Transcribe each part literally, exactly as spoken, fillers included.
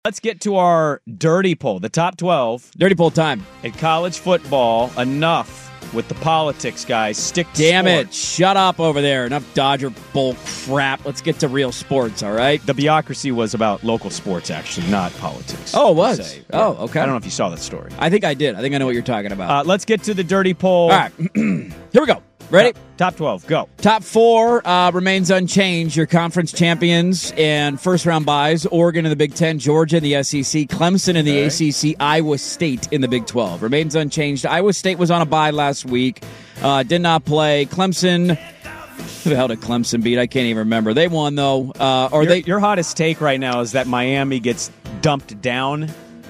Let's get to our dirty poll, the top twelve. Dirty poll time. In college football, enough with the politics, guys. Stick to Damn sports. it. Shut up over there. Enough Dodger Bowl crap. Let's get to real sports, all right? The bureaucracy was about local sports, actually, not politics. Oh, it was? Say. Oh, okay. I don't know if you saw that story. I think I did. I think I know what you're talking about. Uh, let's get to the dirty poll. All right. Here we go. Ready? Top, top twelve, go. Top four uh, remains unchanged. Your conference champions and first-round buys, Oregon in the Big Ten, Georgia in the S E C, Clemson in the Okay. A C C, Iowa State in the Big twelve. Remains unchanged. Iowa State was on a bye last week. Uh, did not play. Clemson, who the hell did Clemson beat? I can't even remember. They won, though. Uh, or Your, they? your hottest take right now is that Miami gets dumped down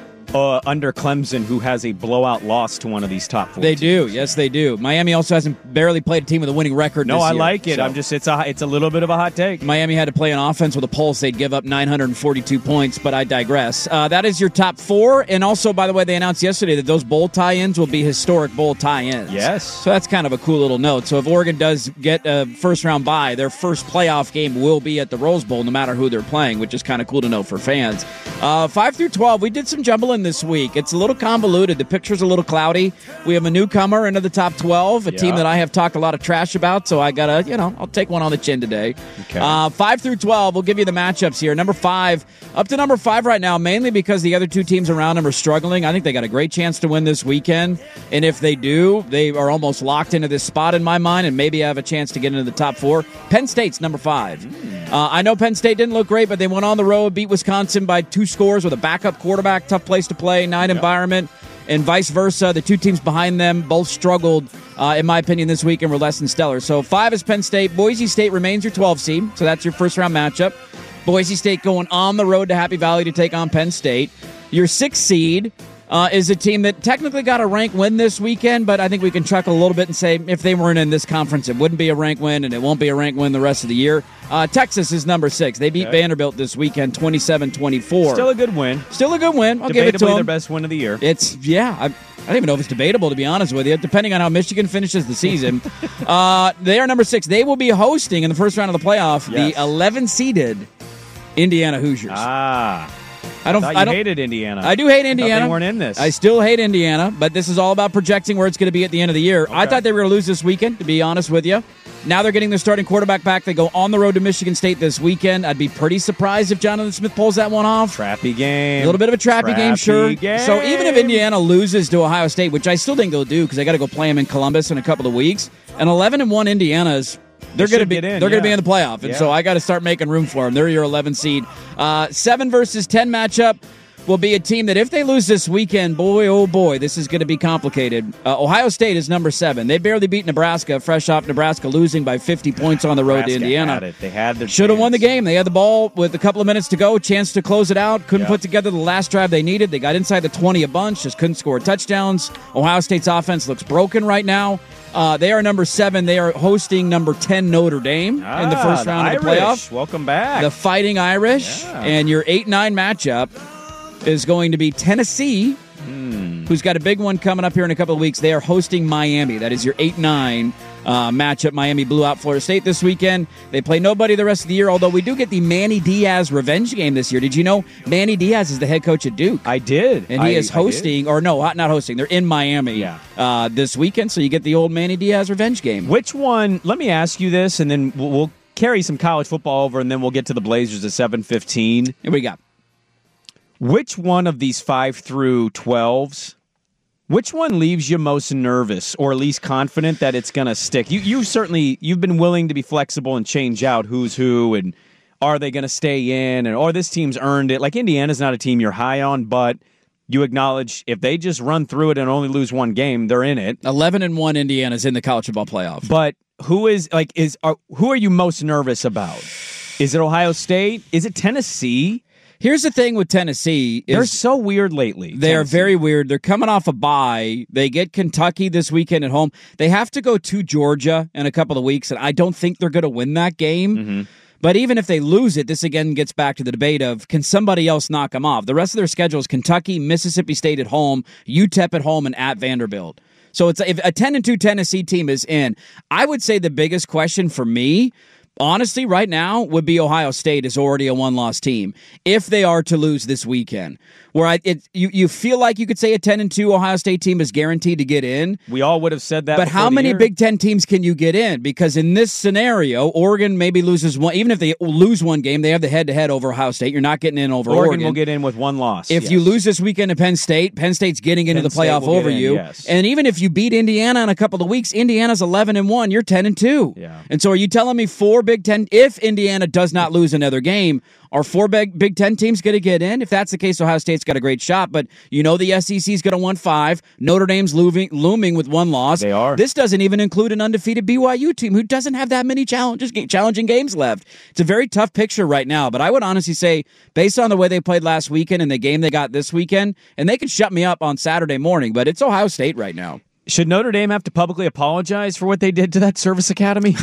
uh, under Clemson, who has a blowout loss to one of these top four They teams. do. Yes, they do. Miami also hasn't barely played a team with a winning record No, this I year, like it. so. I'm just it's a it's a little bit of a hot take. Miami had to play an offense with a pulse. They'd give up nine hundred forty-two points, but I digress. Uh, that is your top four. And also, by the way, they announced yesterday that those bowl tie-ins will be historic bowl tie-ins. Yes. So that's kind of a cool little note. So if Oregon does get a first-round bye, their first playoff game will be at the Rose Bowl, no matter who they're playing, which is kind of cool to know for fans. Uh, five through twelve, we did some jumbling this week. It's a little convoluted. The picture's a little cloudy. We have a newcomer into the top twelve, a Yeah. team that I have talked a lot of trash about, so I got to, you know, I'll take one on the chin today. Okay. Uh, five through twelve, we'll give you the matchups here. Number five, up to number five right now, mainly because the other two teams around them are struggling. I think they got a great chance to win this weekend, and if they do, they are almost locked into this spot in my mind, and maybe have a chance to get into the top four. Penn State's number five. Mm. Uh, I know Penn State didn't look great, but they went on the road, beat Wisconsin by two scores with a backup quarterback, tough place to play, night Yep. environment. And vice versa, the two teams behind them both struggled, uh, in my opinion, this week and were less than stellar. So five is Penn State. Boise State remains your twelve seed, so that's your first-round matchup. Boise State going on the road to Happy Valley to take on Penn State. Your sixth seed uh, is a team that technically got a rank win this weekend, but I think we can chuckle a little bit and say if they weren't in this conference, it wouldn't be a rank win, and it won't be a rank win the rest of the year. Uh, Texas is number six. They beat Okay. Vanderbilt this weekend, twenty-seven twenty-four. Still a good win. Still a good win. I'll give it to Debatably them. their best win of the year. It's, yeah, I, I don't even know if it's debatable, to be honest with you, depending on how Michigan finishes the season. uh, they are number six. They will be hosting in the first round of the playoff Yes. the eleven-seeded Indiana Hoosiers. Ah. I don't. I thought you I don't. hated Indiana. I do hate I Indiana. thought they weren't in this. I still hate Indiana, but this is all about projecting where it's going to be at the end of the year. I Okay. thought they were going to lose this weekend, to be honest with you. Now they're getting their starting quarterback back. They go on the road to Michigan State this weekend. I'd be pretty surprised if Jonathan Smith pulls that one off. Trappy game. A little bit of a trappy, game, sure. game. So even if Indiana loses to Ohio State, which I still think they'll do because they got to go play them in Columbus in a couple of weeks, an eleven and one Indiana's they're They going to should be get in, they're going to be yeah. in the playoff, and Yeah. so I got to start making room for them. They're your eleven seed. Uh, seven versus ten matchup will be a team that if they lose this weekend, boy, oh boy, this is going to be complicated. Uh, Ohio State is number seven. They barely beat Nebraska, fresh off Nebraska losing by fifty points on the road Nebraska to Indiana. Had it. They had their Should have won the chance. game. They had the ball with a couple of minutes to go, chance to close it out. Couldn't Yep. put together the last drive they needed. They got inside the twenty a bunch, just couldn't score touchdowns. Ohio State's offense looks broken right now. Uh, they are number seven. They are hosting number ten Notre Dame Ah, in the first round of the Irish. playoff. Welcome back. The Fighting Irish. Yeah. And your eight nine matchup is going to be Tennessee, Hmm. who's got a big one coming up here in a couple of weeks. They are hosting Miami. That is your eight nine uh, matchup. Miami blew out Florida State this weekend. They play nobody the rest of the year, although we do get the Manny Diaz revenge game this year. Did you know Manny Diaz is the head coach at Duke? I did. And he I- is I did. hosting, or no, not hosting. They're in Miami Yeah. uh, this weekend, so you get the old Manny Diaz revenge game. Which one? Let me ask you this, and then we'll, we'll carry some college football over, and then we'll get to the Blazers at seven fifteen. Here we go. Which one of these five through twelves? Which one leaves you most nervous, or at least confident that it's going to stick? You you certainly you've been willing to be flexible and change out who's who, and are they going to stay in, and or this team's earned it. Like Indiana's not a team you're high on, but you acknowledge if they just run through it and only lose one game, they're in it. eleven and one Indiana's in the college football playoff. But who is like is are, who are you most nervous about? Is it Ohio State? Is it Tennessee? Here's the thing with Tennessee. Is They're so weird lately. They are Tennessee. very weird. They're coming off a bye. They get Kentucky this weekend at home. They have to go to Georgia in a couple of weeks, and I don't think they're going to win that game. Mm-hmm. But even if they lose it, this again gets back to the debate of can somebody else knock them off? The rest of their schedule is Kentucky, Mississippi State at home, U T E P at home, and at Vanderbilt. So it's if a ten and two Tennessee team is in, I would say the biggest question for me, honestly, right now, would be Ohio State is already a one-loss team if they are to lose this weekend. Where I, it, you, you feel like you could say a ten and two Ohio State team is guaranteed to get in. We all would have said that. But how many year. Big Ten teams can you get in? Because in this scenario, Oregon maybe loses one. Even if they lose one game, they have the head-to-head over Ohio State. You're not getting in over Oregon. Oregon will get in with one loss. If yes. you lose this weekend to Penn State, Penn State's getting into Penn the playoff over in, you. Yes. And even if you beat Indiana in a couple of weeks, Indiana's eleven and one. You're ten and two. Yeah. And so are you telling me four Big Ten, if Indiana does not lose another game, are four Big, Big Ten teams going to get in? If that's the case, Ohio State's got a great shot. But you know the S E C's going to win five. Notre Dame's looming, looming with one loss. They are. This doesn't even include an undefeated B Y U team who doesn't have that many challenges, challenging games left. It's a very tough picture right now. But I would honestly say, based on the way they played last weekend and the game they got this weekend, and they could shut me up on Saturday morning, but it's Ohio State right now. Should Notre Dame have to publicly apologize for what they did to that service academy?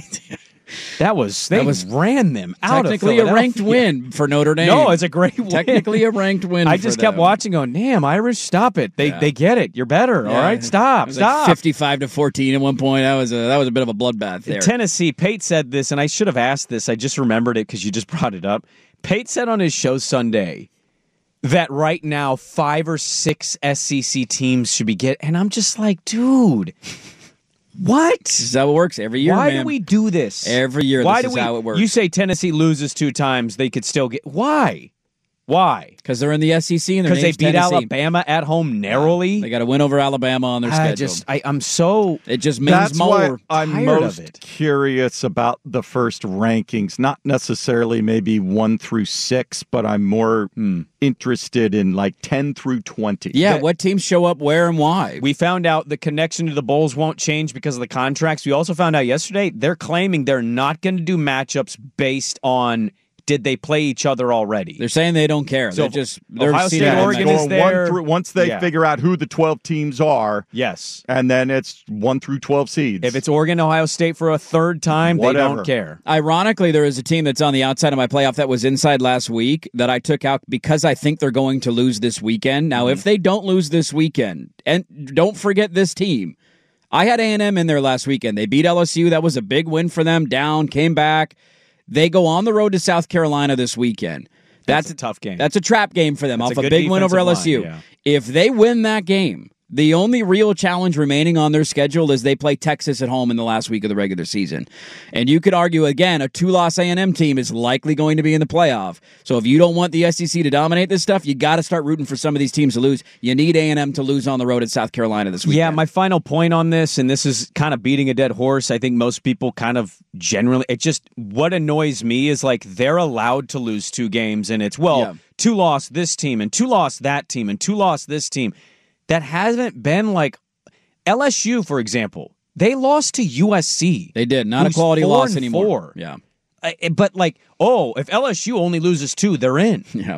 That was they that was ran them out. Technically of a ranked win for Notre Dame. No, it's a great win. Technically a ranked win. I for just them. kept watching, going, "Damn, Irish, stop it! They Yeah. they get it. You're better. Yeah. All right, stop, It was stop." like fifty-five to fourteen at one point. That was a that was a bit of a bloodbath there. Tennessee. Pate said this, and I should have asked this. I just remembered it because you just brought it up. Pate said on his show Sunday that right now five or six S E C teams should be get, and I'm just like, dude. What? This is how it works every year. Why man. do we do this? Every year, Why this do is we, how it works. You say Tennessee loses two times, they could still get. Why? Why? Because they're in the S E C and their Because they name's beat Tennessee. Alabama at home narrowly. They got to win over Alabama on their I schedule. just, I, I'm so. it just means That's more. why I'm tired most of it. curious about the first rankings. Not necessarily maybe one through six, but I'm more Hmm. interested in like ten through twenty. yeah, that- what teams show up where and why? We found out the connection to the Bulls won't change because of the contracts. We also found out yesterday they're claiming they're not going to do matchups based on did they play each other already. They're saying they don't care. So they're just they're Ohio seeing State, it as Oregon matchups. is there. One through, once they Yeah. figure out who the twelve teams are, Yes. and then it's one through twelve seeds. If it's Oregon, Ohio State for a third time, they Whatever. don't care. Ironically, there is a team that's on the outside of my playoff that was inside last week that I took out because I think they're going to lose this weekend. Now, Mm-hmm. if they don't lose this weekend, and don't forget this team, I had A and M in there last weekend. They beat L S U. That was a big win for them. Down, came back. They go on the road to South Carolina this weekend. That's, That's, a tough game. That's a trap game for them That's off a a, good big win over defensive L S U. line, yeah. If they win that game, the only real challenge remaining on their schedule is they play Texas at home in the last week of the regular season. And you could argue, again, a two-loss A and M team is likely going to be in the playoff. So if you don't want the S E C to dominate this stuff, you got to start rooting for some of these teams to lose. You need A and M to lose on the road at South Carolina this weekend. Yeah, my final point on this, and this is kind of beating a dead horse. I think most people kind of generally, it just, what annoys me is like they're allowed to lose two games, and it's, well, Yeah. two loss this team, and two loss that team, and two loss this team. That hasn't been like L S U, for example. They lost to U S C. They did. Not a who's quality four loss and anymore. four. Yeah. I- But like, oh, if L S U only loses two, they're in. Yeah.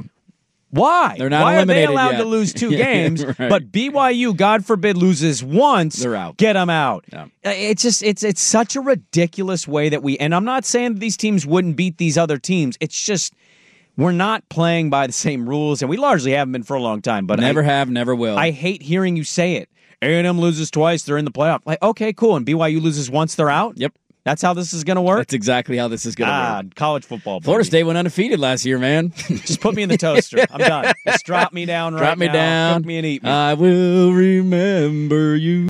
Why? They're not Why are they eliminated allowed yet. to lose two Yeah, games? right. But B Y U, God forbid, loses once. They're out. Get them out. Yeah. Uh, It's just it's it's such a ridiculous way that we. And I'm not saying that these teams wouldn't beat these other teams. It's just we're not playing by the same rules, and we largely haven't been for a long time. But Never I, have, never will. I hate hearing you say it. A and M loses twice, they're in the playoff. Like, okay, cool. And B Y U loses once, they're out. Yep. That's how this is going to work. That's exactly how this is going to ah, work. college football. Florida baby. State went undefeated last year, man. Just put me in the toaster. I'm done. Just drop me down right Drop me now. down. Cook me and eat me. I will remember you.